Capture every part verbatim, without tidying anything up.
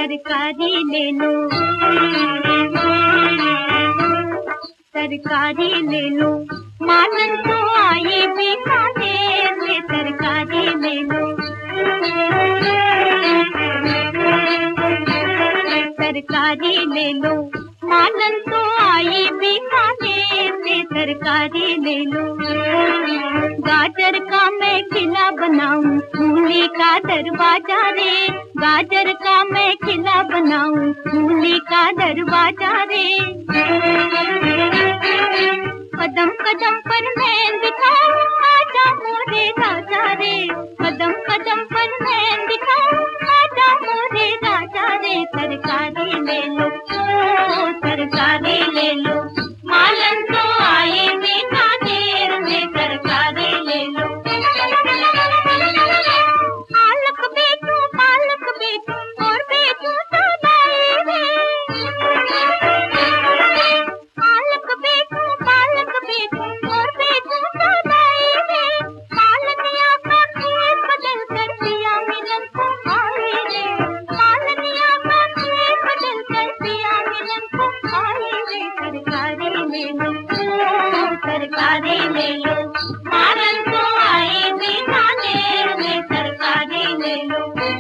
तरकारी ले लो, तरकारी ले लो, मालन तो आई बीकानेर में, तरकारी ले लो, तरकारी ले लो, मालन तो आई बीकानेर में, तरकारी ले लो। गाजर का मैं किला बनाऊं, मूली का दरवाजा रे, गाजर का मैं किला बनाऊं, मूली का दरवाजा रे। कदम कदम पर मैं दिखाऊं, आजा मोरे राजा रे, कदम कदम पर मैं दिखाऊं, आजा मोरे राजा रे। तरकारी ले लो, ओ तरकारी ले लो, मालन तो आई बीकानेर में, तरकारी ले लो। पालक बेचूं, पालक बेचूं और बेचूं सदाई रे, पालक बेचूं, पालक बेचूं और बेचूं सदाई रे। पालनिया का खेत बदल कर दिया मिलन को आए रे, पालनिया का खेत बदल कर दिया मिलन को आए रे। तरकारी ले लो, ओ तरकारी ले लो, मालन तो आई बीकानेर में, तरकारी ले लो।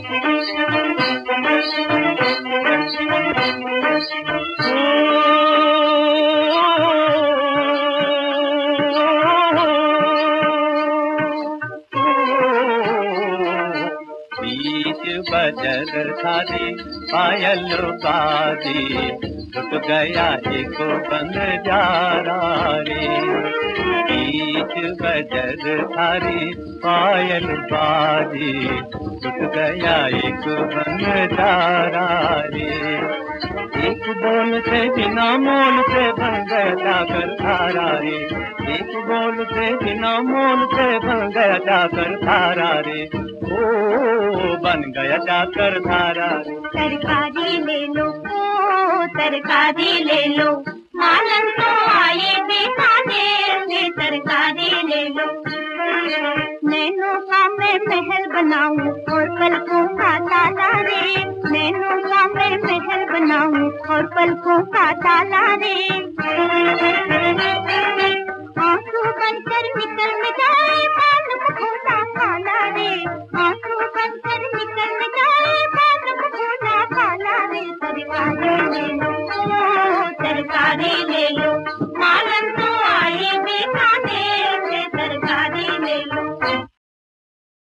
बीच बजर थारी पायल बाजी, टूट गया एक बंजारा रे। बीच बजर थारी पायल बाजी, टूट गया एक बंजारा रे। एक बोल से बिना मोल से बन गया जाकर थारा रे, एक बोल से बिना मोल से बन गया जाकर थारा रे, ओ बन गया जाकर थारा रे। तरकारी ले लो, ओ तरकारी ले लो, मालन तो आए बीकानेर में, तरकारी ले लो। नैनों का मैं महल बनाऊं और पलकों का ताला रे, नैनों का मैं महल बनाऊं और पलकों का ताला रे।